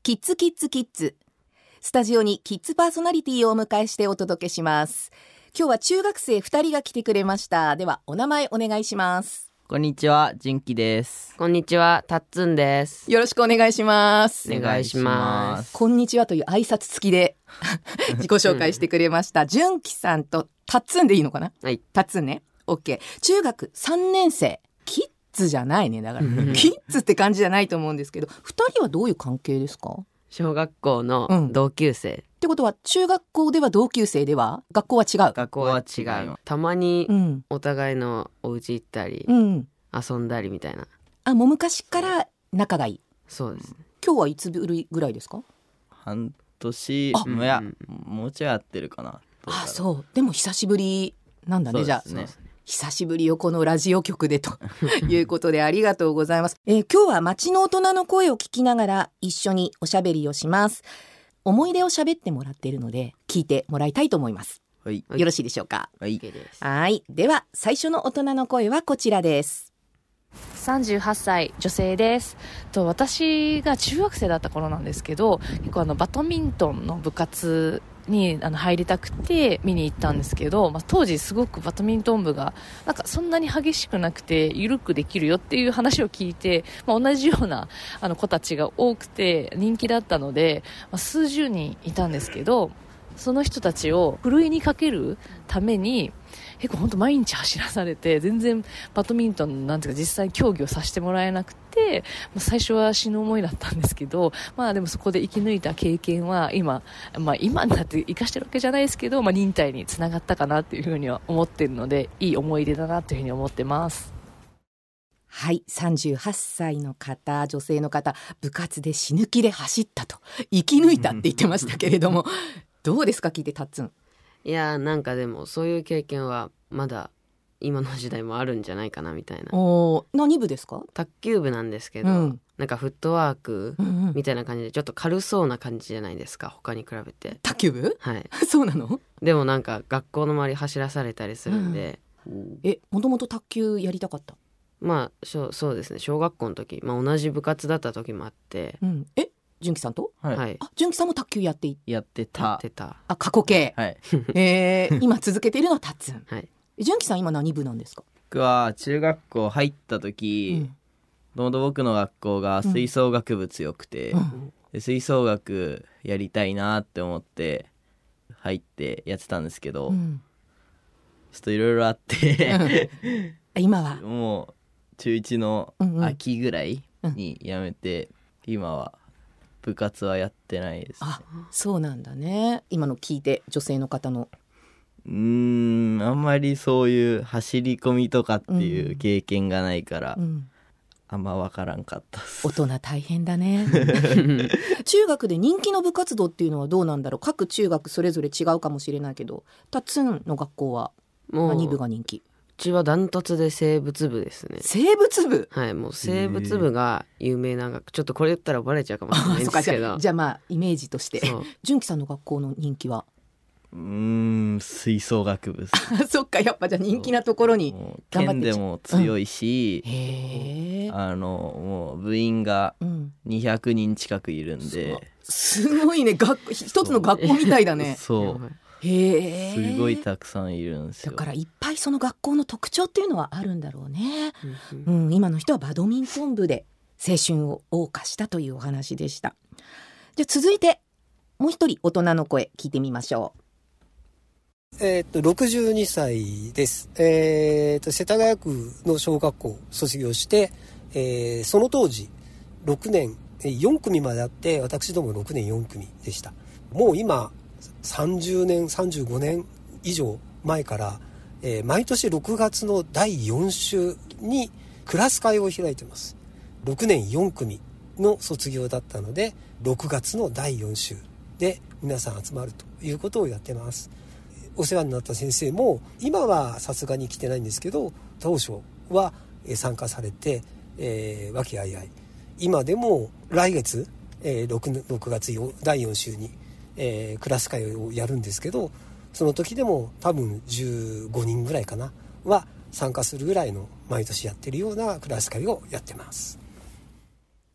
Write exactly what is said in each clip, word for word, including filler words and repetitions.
キッズキッズキッズ。スタジオにキッズパーソナリティをお迎えしてお届けします。今日は中学生ふたりが来てくれました。ではお名前お願いします。 こんにちは、純喜です。 こんにちは、たっつんです。 よろしくお願いします。 お願いします。 こんにちはという挨拶付きで自己紹介してくれました純喜さんとたっつんでいいのかな。 はい、 たっつんね。 OK。 中学さんねん生。キッズじゃないね。だからキッズって感じじゃないと思うんですけど、ふたりはどういう関係ですか？ 小学校の同級生、うん、 ってことは中学校では同級生では学校は違う？ 学校は違う。たまにお互いのお家行ったり、うん、遊んだりみたいな。 あ、もう昔から仲がいい。 そうです。 今日はいつぶりぐらいですか？ 半年。いや、もうちょい会ってるかな。 あ、そう。でも久しぶりなんだね。じゃあ、ね、久しぶりよこのラジオ局でということでありがとうございます。えー、今日は街の大人の声を聞きながら一緒におしゃべりをします。思い出を喋ってもらっているので聞いてもらいたいと思います。 はい、 よろしいでしょうか？ はい、 はい。では最初の大人の声はこちらです。 さんじゅうはっさい女性です。と私が中学生だった頃なんですけど、結構あのバドミントンの部活にあの入りたくて見に行ったんですけど、まあ、当時すごくバドミントン部がなんかそんなに激しくなくて緩くできるよっていう話を聞いて、まあ、同じようなあの子たちが多くて人気だったので、まあ、数十人いたんですけど、その人たちをふるいにかけるために結構本当毎日走らされて、全然バドミントンなんていうか実際競技をさせてもらえなくて、最初は死ぬ思いだったんですけど、まあでもそこで生き抜いた経験は今、まあ今になって生かしてるわけじゃないですけど、まあ忍耐につながったかなっていうふうには思ってるので、いい思い出だなというふうに思ってます。 はい、さんじゅうはっさいの方、女性の方、部活で死ぬ気で走ったと、生き抜いたって言ってましたけれどもどうですか、聞いてたっつん。 いや、なんかでもそういう経験はまだ今の時代もあるんじゃないかなみたいな。 お、何部ですか？ 卓球部なんですけど、うん、なんかフットワークみたいな感じでちょっと軽そうな感じじゃないですか、他に比べて。 卓球部？ はいそうなの？ でもなんか学校の周り走らされたりするんで、 うん、え、もともと卓球やりたかった？ まあそう、そうですね、小学校の時、まあ、同じ部活だった時もあって、 うん、え、純喜さんと？ はい、 あ、純喜さんも卓球やっていやってたやってた。 あ、過去形、 はいえー、今続けているのはたっつん、 はい、 純喜さん今何部なんですか？ 僕は中学校入った時、もともと僕の学校が吹奏楽部強くて、うん、で吹奏楽やりたいなって思って入ってやってたんですけど、うん、ちょっといろいろあって今はもう中いちの秋ぐらいに辞めて、うん、今は部活はやってないですね。 あ、そうなんだね。今の聞いて女性の方のうーん、あんまりそういう走り込みとかっていう経験がないから、うん、あんま分からんかったっす。 大人大変だね中学で人気の部活動っていうのはどうなんだろう。各中学それぞれ違うかもしれないけど、たっつんの学校は何部が人気？ うちはダントツで生物部ですね。 生物部？ はい、もう生物部が有名な学校。ちょっとこれ言ったらバレちゃうかもしれないんですけどじゃあ、じゃあまあイメージとして純喜さんの学校の人気は？ うーん、吹奏楽部そっか、やっぱじゃあ人気なところに頑張って。 県でも強いし、 うん、へあのもう部員がにひゃくにん近くいるんで、 うん、すごいね。学一つの学校みたいだねそうへすごいたくさんいるんですよ。 だからいっぱいその学校の特徴っていうのはあるんだろうね、うんうん、今の人はバドミントン部で青春を謳歌したというお話でした。じゃあ続いてもう一人大人の声聞いてみましょう。 えー、っとろくじゅうにさいです。えー、っと世田谷区の小学校を卒業して、えー、その当時ろくねんよん組まであって、私どもろくねんよん組でした。もう今さんじゅうねんさんじゅうごねん以上前から、えー、毎年ろくがつのだいよん週にクラス会を開いてます。ろくねんよん組の卒業だったので、ろくがつのだいよん週で皆さん集まるということをやってます。お世話になった先生も今はさすがに来てないんですけど、当初は参加されて、えー、和気あいあい。今でも来月、えー、6, ろくがつだいよん週に、えー、クラス会をやるんですけど、その時でも多分じゅうごにんぐらいかなは参加するぐらいの毎年やってるようなクラス会をやってます。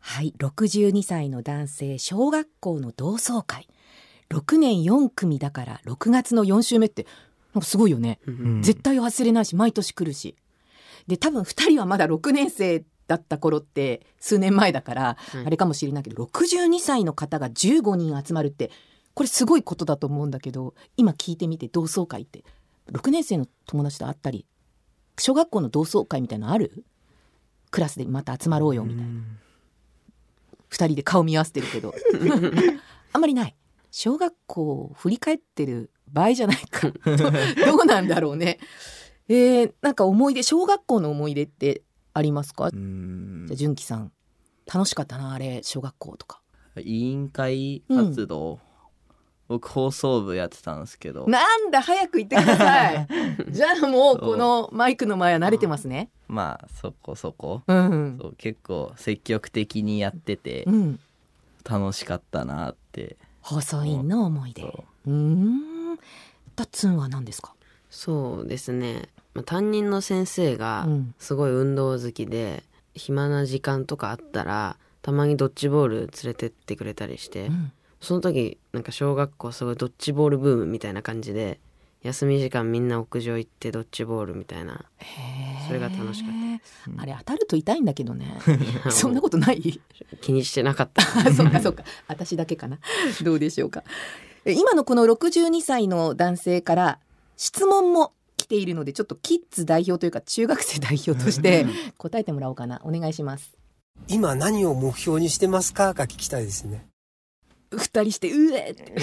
はい、ろくじゅうにさいの男性、小学校の同窓会、ろくねんよん組だからろくがつのよん週目ってなんかすごいよね、うん、絶対忘れないし毎年来るし、で多分ふたりはまだろくねん生だった頃って数年前だからあれかもしれないけど、うん、ろくじゅうにさいの方がじゅうごにん集まるってこれすごいことだと思うんだけど、今聞いてみて同窓会ってろくねん生の友達と会ったり小学校の同窓会みたいなのある？クラスでまた集まろうよみたいな、ふたりで顔見合わせてるけどあんまりない。小学校を振り返ってる場合じゃないかどうなんだろうね。えー、なんか思い出、小学校の思い出ってありますか？うーん、じゃあ純喜さん、楽しかったなあれ小学校とか。 委員会活動、うん、僕放送部やってたんですけど。 なんだ早く言ってくださいじゃあもうこのマイクの前は慣れてますね。 まあそこそこ、 うんうん、 そう結構積極的にやってて、うん、楽しかったなって。 放送委員の思い出。うーん、タッツンは何ですか？ そうですね、担任の先生がすごい運動好きで、うん、暇な時間とかあったらたまにドッジボール連れてってくれたりして、うん、その時なんか小学校すごいドッジボールブームみたいな感じで、休み時間みんな屋上行ってドッジボールみたいな、それが楽しかったです。 あれ当たると痛いんだけどねそんなことない？ 気にしてなかったそっかそっか、私だけかなどうでしょうか。今のこのろくじゅうにさいの男性から質問も来ているので、ちょっとキッズ代表というか中学生代表として答えてもらおうかな。お願いします。 今何を目標にしてますかが聞きたいですね。 二人してうえって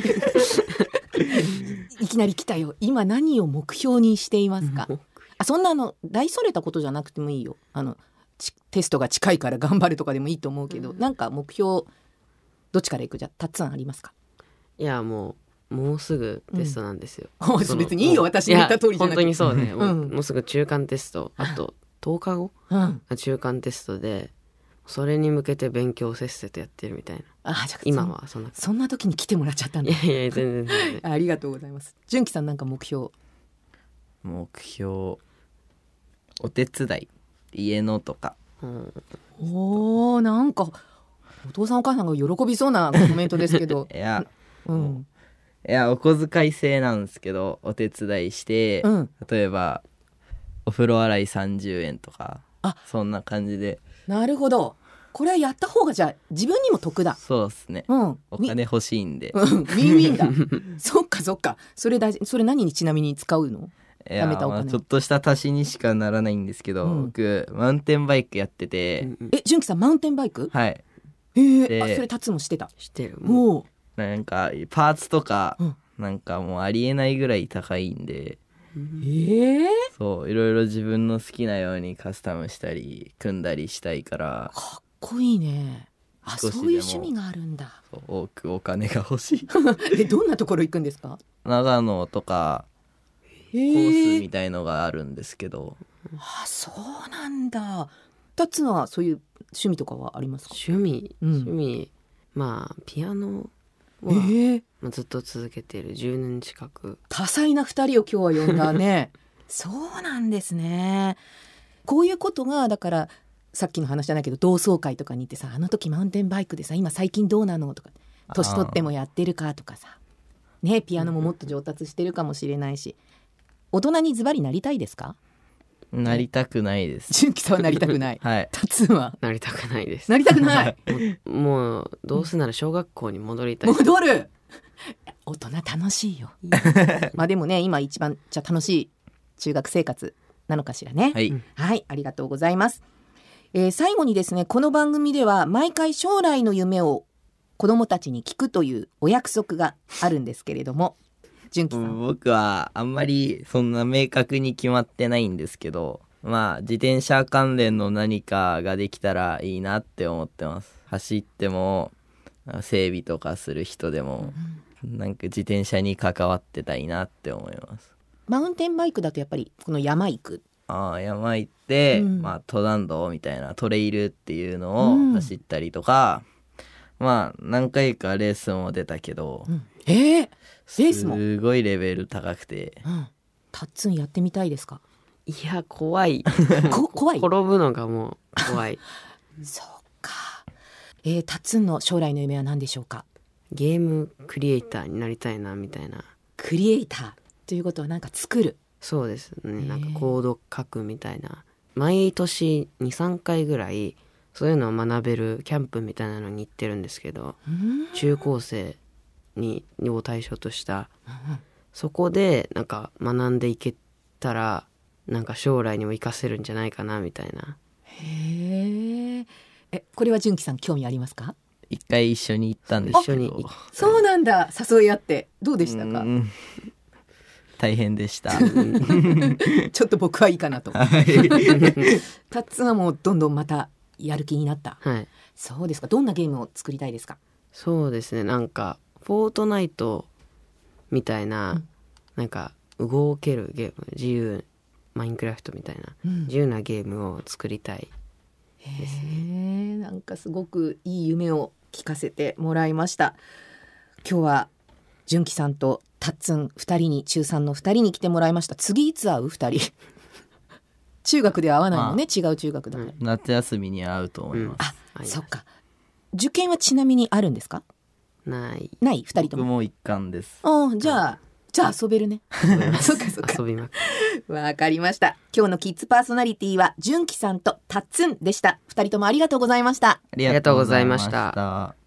いきなり来たよ。今何を目標にしていますか？あ、そんなあの大それたことじゃなくてもいいよ。あのテストが近いから頑張るとかでもいいと思うけど、うん、なんか目標どっちからいく？じゃたっつんありますか？ いやもうもうすぐテストなんですよ、 うん、別にいいよ、私の言った通りじゃなくて。 本当にそうね、 うん、 もうすぐ中間テスト、あととおかごが中間テストで、それに向けて勉強をせっせとやってるみたいな。 あ、じゃあ今はそんなそんな時に来てもらっちゃったんだ。 いやいや全然全然ありがとうございます。純喜さんなんか目標？ 目標お手伝い、家のとか、うん、 おー、なんかお父さんお母さんが喜びそうなコメントですけどいや、 うん、 いやお小遣い制なんですけどお手伝いして、うん、例えばお風呂洗いさんじゅうえんとか、あ、そんな感じで。 なるほど、これはやった方がじゃあ自分にも得だ。 そうですね、うん、お金欲しいんで、 うん、ウィンウィンだそっかそっか、それ大事。それ何にちなみに使うの？ いや、まあ、ちょっとした足しにしかならないんですけど、うん、僕マウンテンバイクやってて、 うんうん、え、純喜さんマウンテンバイク？ はい。 えー、あ、それタツもしてた？ してる。 もうなんかパーツとか、うん、なんかもうありえないぐらい高いんで、 えー、 そういろいろ自分の好きなようにカスタムしたり組んだりしたいから。 かっこいいね。あ、そういう趣味があるんだ。 そう多くお金が欲しいえ、どんなところ行くんですか？ 長野とかコースみたいのがあるんですけど。 あ、そうなんだ。タツはそういう趣味とかはありますか？ 趣味、うん、趣味、まあピアノは、えーまあ、ずっと続けている。じゅうねん近く。 多彩なふたりを今日は呼んだねそうなんですね。こういうことがだからさっきの話じゃないけど同窓会とかに行ってさ、あの時マウンテンバイクでさ今最近どうなのとか、年取ってもやってるかとかさね、ピアノももっと上達してるかもしれないし、大人にズバリなりたいですか？ なりたくないです。 純喜さんはなりたくないはい。 タツはなりたくないです。 なりたくないも, もうどうせなら小学校に戻りたい。 戻る大人楽しいよまあでもね、今一番じゃ楽しい中学生活なのかしらね。 はい、 はい、ありがとうございます。えー、最後にですね、この番組では毎回将来の夢を子どもたちに聞くというお約束があるんですけれども、純喜さん。 僕はあんまりそんな明確に決まってないんですけど、まあ自転車関連の何かができたらいいなって思ってます。走っても整備とかする人でも、うん、なんか自転車に関わってたいなって思います。 マウンテンバイクだとやっぱりこの山行く、 ああ山行って、うん、まあ登山道みたいなトレイルっていうのを走ったりとか、うん、まあ何回かレースも出たけど、 うん、えー、レースもすごいレベル高くて、 うん、タッツンやってみたいですか？ いや怖いこ怖い転ぶのがもう怖いそうか。 えー、タッツンの将来の夢は何でしょうか？ ゲームクリエイターになりたいなみたいな。 クリエイターということはなんか作る。 そうですね、なんかコード書くみたいな。毎年にさんかいぐらいそういうのを学べるキャンプみたいなのに行ってるんですけど、中高生にを対象とした、そこでなんか学んでいけたらなんか将来にも活かせるんじゃないかなみたいな。 へえ。え、これは純喜さん興味ありますか？ 一回一緒に行ったんですけど。 一緒に行っそうなんだ。誘い合ってどうでしたか？ うん、大変でしたちょっと僕はいいかなと。タッツンはもうどんどんまたやる気になった。 はい。 そうですか。どんなゲームを作りたいですか？ そうですね、なんかフォートナイトみたいな、うん、なんか動けるゲーム、自由マインクラフトみたいな、うん、自由なゲームを作りたいですね。 へ、なんかすごくいい夢を聞かせてもらいました。今日は純喜さんとタッツンふたりに、中さんのふたりに来てもらいました。次いつ会うふたり中学では会わないのね、違う中学だから、うん、 夏休みに会うと思います、 うん、あ、そっか。受験はちなみにあるんですか？ ないないふたりとも。 僕も一貫です。 あ、じゃあじゃあ遊べるね。そっかそっか。 遊びます。 わかりました。今日のキッズパーソナリティは純喜さんとタッツンでした。ふたりともありがとうございました。 ありがとうございました。